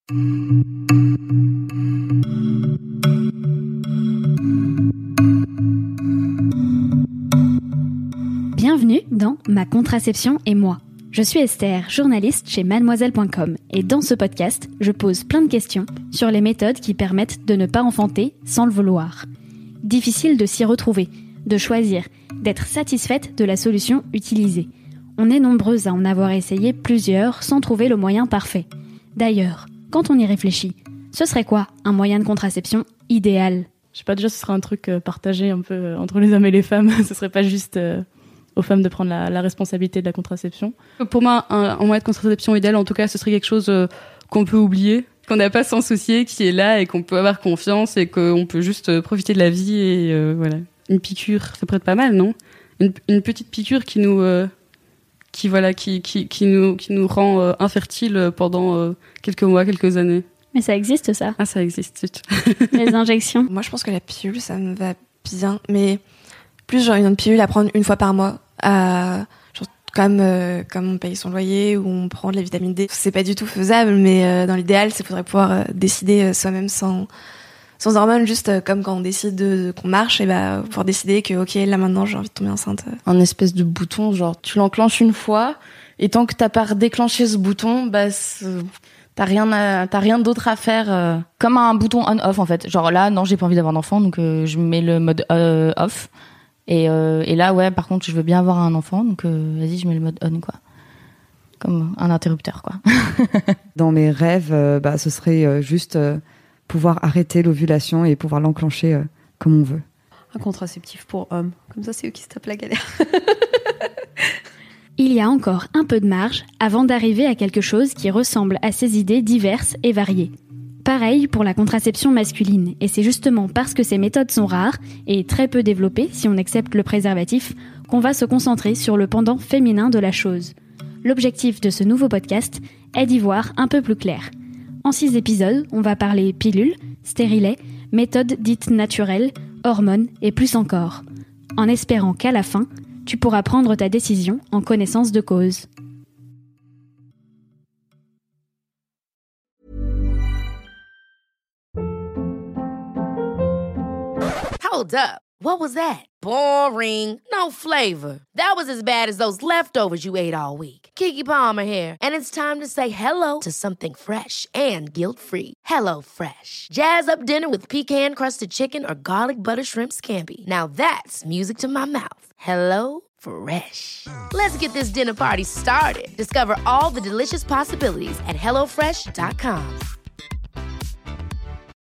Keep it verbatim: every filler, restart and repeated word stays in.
Bienvenue dans Ma contraception et moi. Je suis Esther, journaliste chez mademoiselle point com et dans ce podcast, je pose plein de questions sur les méthodes qui permettent de ne pas enfanter sans le vouloir. Difficile de s'y retrouver, de choisir, d'être satisfaite de la solution utilisée. On est nombreuses à en avoir essayé plusieurs sans trouver le moyen parfait. D'ailleurs, quand on y réfléchit, ce serait quoi un moyen de contraception idéal ? Je sais pas, déjà ce serait un truc partagé un peu entre les hommes et les femmes, ce serait pas juste... Euh... aux femmes de prendre la, la responsabilité de la contraception. Pour moi, un, un moyen de contraception idéal, en tout cas, ce serait quelque chose euh, qu'on peut oublier, qu'on n'a pas à s'en soucier, qui est là et qu'on peut avoir confiance et qu'on peut juste euh, profiter de la vie et euh, voilà. Une piqûre, ça pourrait être pas mal, non ? une, une petite piqûre qui nous, euh, qui voilà, qui qui qui nous qui nous rend euh, infertiles pendant euh, quelques mois, quelques années. Mais ça existe, ça ? Ah, ça existe. Les injections. Moi, je pense que la pilule, ça me va bien, mais plus genre une pilule à prendre une fois par mois. Euh, genre, comme euh, comme on paye son loyer ou on prend de la vitamine D, c'est pas du tout faisable, mais euh, dans l'idéal, c'est faudrait pouvoir euh, décider euh, soi-même sans sans hormones, juste euh, comme quand on décide de, de, qu'on marche, et bah pouvoir décider que ok, là maintenant j'ai envie de tomber enceinte. Un espèce de bouton, genre tu l'enclenches une fois et tant que t'as pas déclenché ce bouton, bah t'as rien à, t'as rien d'autre à faire, euh, comme un bouton on/off en fait. Genre là, non, j'ai pas envie d'avoir d'enfant, donc euh, je mets le mode euh, off. Et, euh, et là, ouais, par contre, je veux bien avoir un enfant, donc euh, vas-y, je mets le mode on, quoi. Comme un interrupteur, quoi. Dans mes rêves, euh, bah, ce serait euh, juste euh, pouvoir arrêter l'ovulation et pouvoir l'enclencher euh, comme on veut. Un contraceptif pour hommes. Comme ça, c'est eux qui se tapent la galère. Il y a encore un peu de marge avant d'arriver à quelque chose qui ressemble à ces idées diverses et variées. Pareil pour la contraception masculine, et c'est justement parce que ces méthodes sont rares et très peu développées, si on accepte le préservatif, qu'on va se concentrer sur le pendant féminin de la chose. L'objectif de ce nouveau podcast est d'y voir un peu plus clair. En six épisodes, on va parler pilules, stérilets, méthodes dites naturelles, hormones et plus encore. En espérant qu'à la fin, tu pourras prendre ta décision en connaissance de cause. Hold up. What was that? Boring. No flavor. That was as bad as those leftovers you ate all week. Keke Palmer here, and it's time to say hello to something fresh and guilt-free. Hello Fresh. Jazz up dinner with pecan-crusted chicken or garlic butter shrimp scampi. Now that's music to my mouth. Hello Fresh. Let's get this dinner party started. Discover all the delicious possibilities at hello fresh dot com.